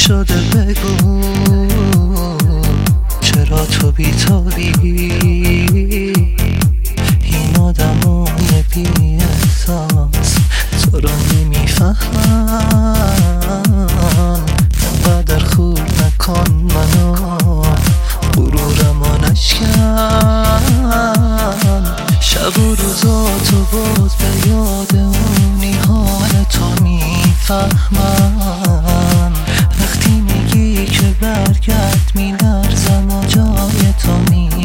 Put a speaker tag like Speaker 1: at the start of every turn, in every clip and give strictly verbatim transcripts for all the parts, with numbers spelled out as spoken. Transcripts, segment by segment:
Speaker 1: شده بگو چرا تو بی‌تابی؟ این آدمای بی احساس تو رو نمیفهمن. انقدر خور نکن منو، غرورمو نشکن. شب و روزاتو باز به یاد اونی حال تو میفهمن. وقتی میگی که برگرد میلرزم و جای تو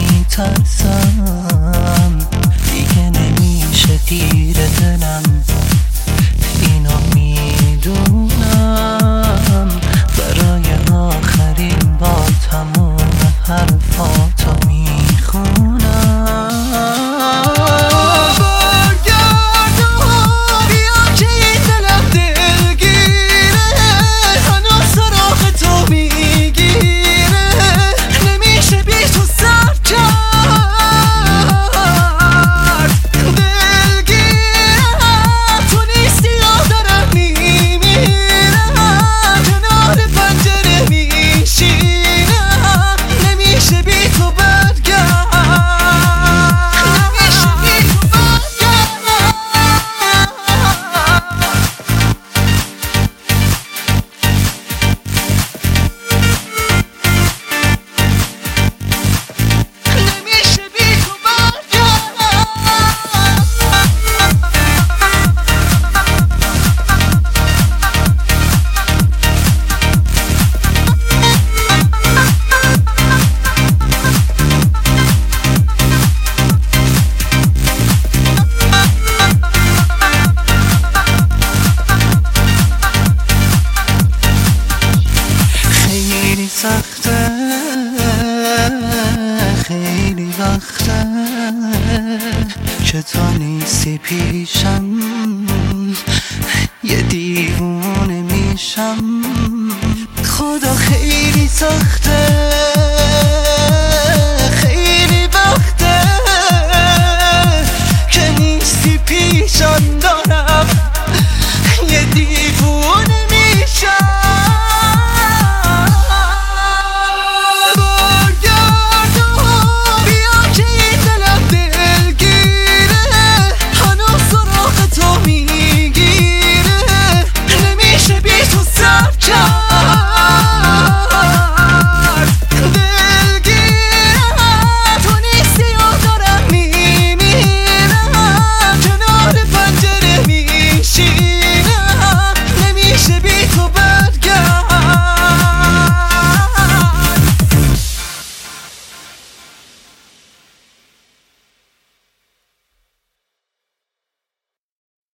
Speaker 1: میترسم. دیگه نمیشه دیر دلم، اینو میدونم. برای آخرین بار تموم حرفاتو میخونم. سخته خیلی وقته که تو نیستی پیشم، یه دیوونه میشم. خدا خیلی سخته خیلی وقته که نیستی پیشم، دارم یه دیوونه میشم.